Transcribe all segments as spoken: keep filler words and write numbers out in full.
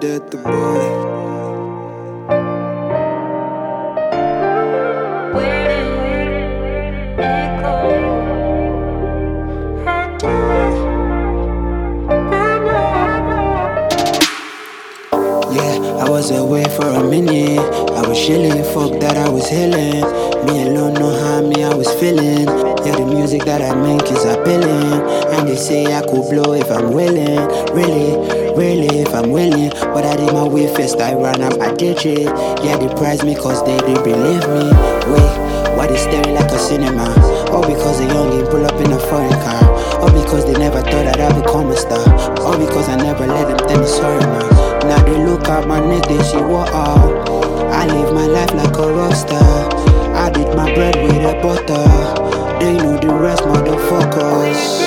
dirty boy. Yeah, I was away for a minute. I was chilling, fuck that I was healing. Me alone know how me I was feeling. Yeah, the music that I make is appealing. And they say I could blow if I'm willing. Really, really if I'm willing. But I did my way first, I ran up, I did it. Yeah, they prize me cause they didn't believe me. Wait, why they staring like a cinema? All because a youngin' pull up in a foreign car. All because they never thought that I'd become a star. All because I never let them tell me sorry, man. Now they look at my neck, they see what up. I live my life like a rock star. I did my bread with a butter. They know the rest, motherfuckers.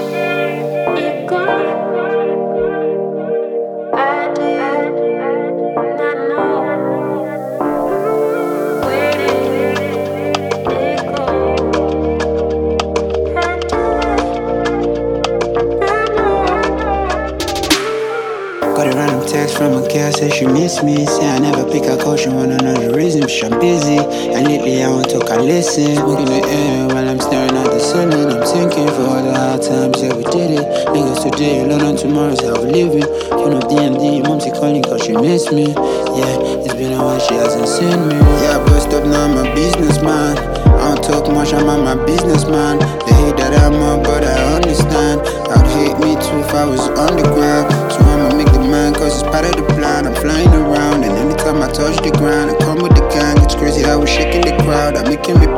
Got a random text from a girl, say she miss me. Say I never pick a call, she wanna know the reason, but I'm busy. And lately I won't talk, I listen. Smoking the air while I'm staring at the ceiling. I'm thinking for all the hard times, yeah we did it. Niggas today, alone on tomorrow's how we living. You know D M D, mom she calling cause she miss me. Yeah, it's been a while, she hasn't seen me. Yeah, I bust up now, I'm a businessman. I don't talk much, I'm on my businessman. They hate that I'm up, but I understand. I'd hate me too if I was on the ground. So I'ma make the man cause it's part of the plan. I'm flying around and anytime I touch the ground I come with the gang. It's crazy how we're shaking the crowd. I'm making me